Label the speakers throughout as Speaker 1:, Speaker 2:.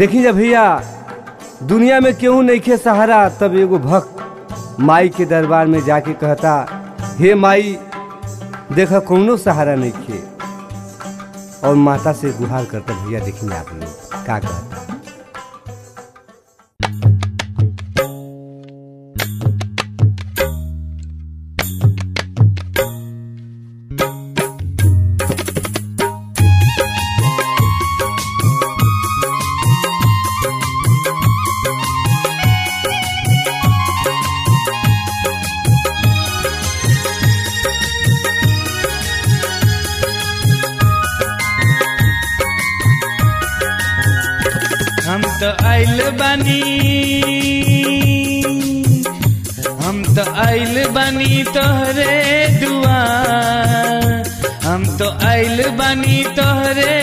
Speaker 1: देखी जा भैया, दुनिया में केहू नइखे सहारा, तब एगो भक्त माई के दरबार में जाके कहता, हे माई देखा कौनो सहारा नइखे, और माता से गुहार करता। भैया देखिए आप लोग का कहता।
Speaker 2: हम तो आइल बानी तोहरे दुआर, हम तो आइल बानी तोहरे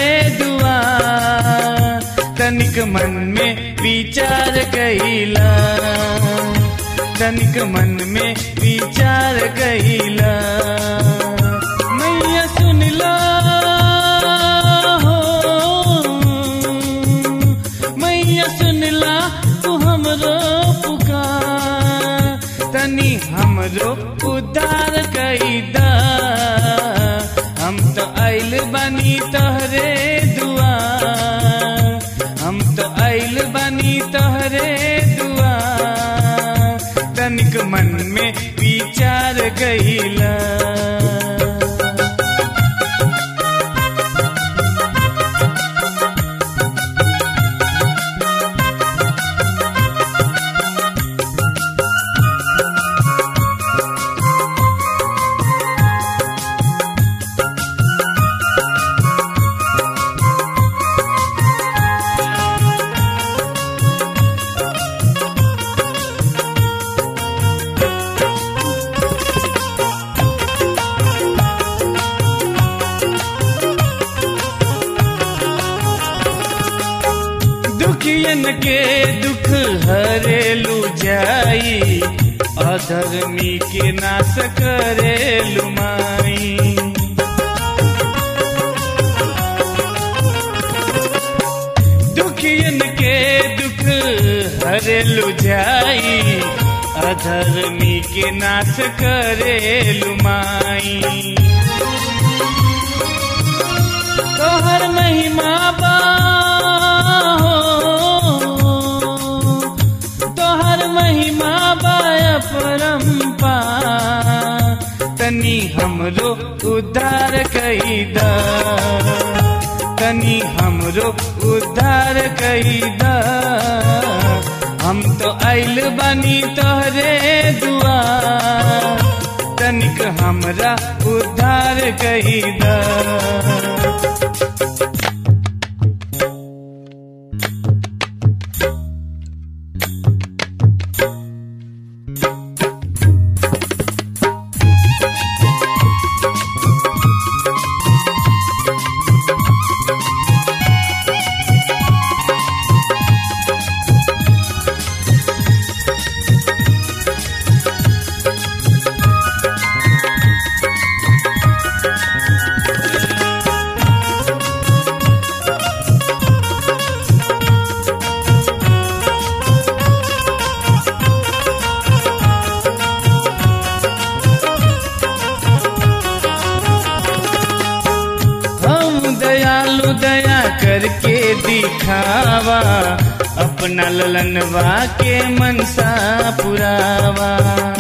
Speaker 2: दुआर। तनिक मन में विचार कइला, तनिक मन में विचार कइला। मैया सुनला तनी हमरो उद्धार कइदा। हम तो आइल बानी तोहरे दुआर, हम तो आइल बानी तोहरे दुआर। तनिक मन में विचार कइला। दुखियन के दुख हरेलू जाई, अधर्मी के नाश करेलू माई। दुखियन के दुख हरेलू जाई, अधर्मी के नाश करेलू माई। तोहर महिमा बा, तनी हमरो उद्धार कइदा, तनी हमरो उद्धार कइदा। हम तो आइल बानी तोहरे दुआर, तनिक हमरा उद्धार कइदा। दया करके दिखावा, अपना ललनवा के मनसा पुरावा।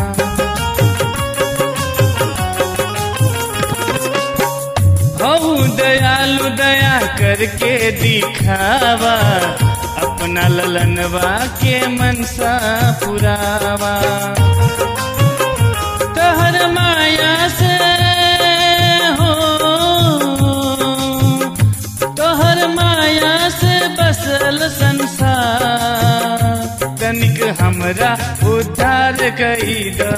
Speaker 2: हऊ दयालु दया करके दिखावा, अपना ललनवा के मनसा पुरावा। तोहर माया से बसल संसार, तनिक हमरा उद्धार कइदा।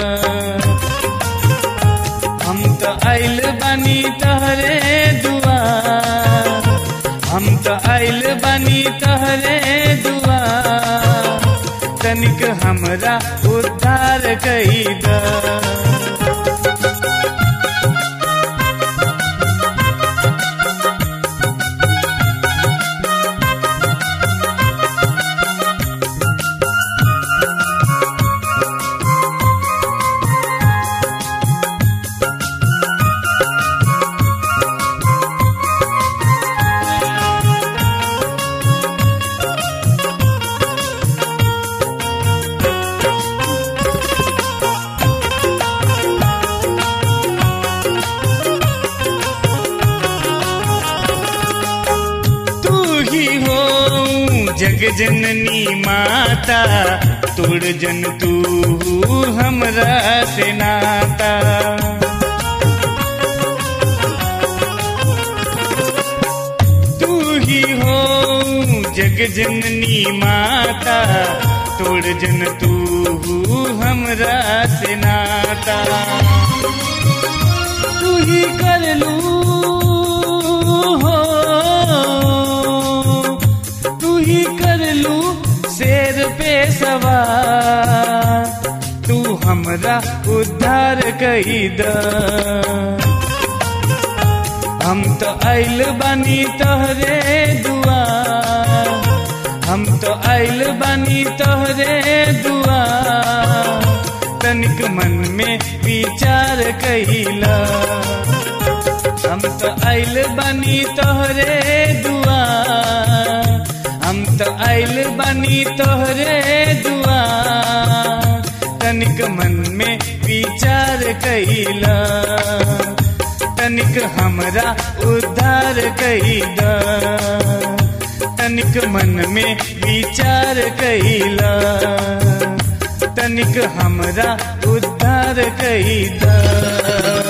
Speaker 2: हम तो आइल बानी तोहरे दुआर, हम तो आइल बानी तोहरे दुआर। तनिक हमरा उद्धार कइदा। ही हो जग जननी माता, तोड़ जन तू हमरा से नाता। तू ही हो जग जननी माता, तोड़ जन तू हमरा से नाता। तू ही कर लू हो, तू ही कर लू शेर पे सवार, तू हमरा उद्धार कई द। हम तो आइल बानी तोहरे दुआर, हम तो आइल बानी तोहरे दुआर, तनिक मन में विचार कहिला। हम तो आइल बानी तोहरे दुआर, हम तो आइल बानी तोहरे दुआर, तनिक मन में विचार कहिला। तनिक हमरा उद्धार कहिला, तनिक मन में विचार कहिला, तनिक हमरा उद्धार कहिला।